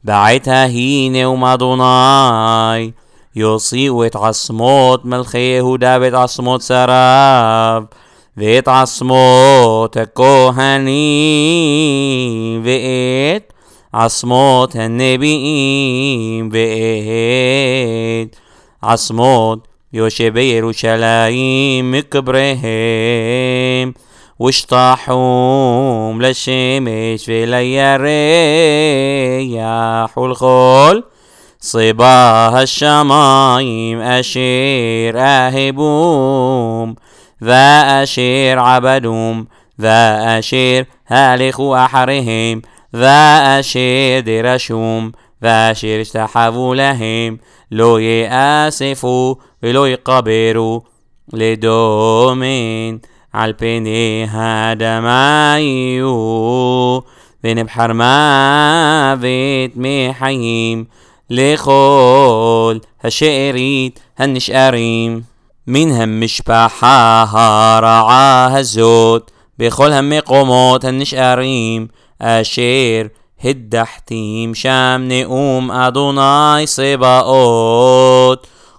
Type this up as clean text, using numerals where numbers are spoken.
بعتها هينة ومادوناي يوصي ويتعصموت ملخي يهودا بيتعصموت سراب ويتعصموت الكوهنين ويت عصموت النبيين ويت عصموت يوشب يروشلايم مكبرهم واشطاحهم للشمس ولليريح والخول صباها الشمايم أشير آهبوم وأشير عبدوم وأشير هالخوا أحرهم وأشير درشوم وأشير استحبوا لهم لو يأسفوا ولو يقبروا لدومين على بني هادمايو ونبحر ماوت محيم لخول هالشئريت هالنشقريم منهم مشبحها رعاها الزود بخول هم قوموت هالنشقريم أشير هدحتيم شام نقوم أدوناي صباوت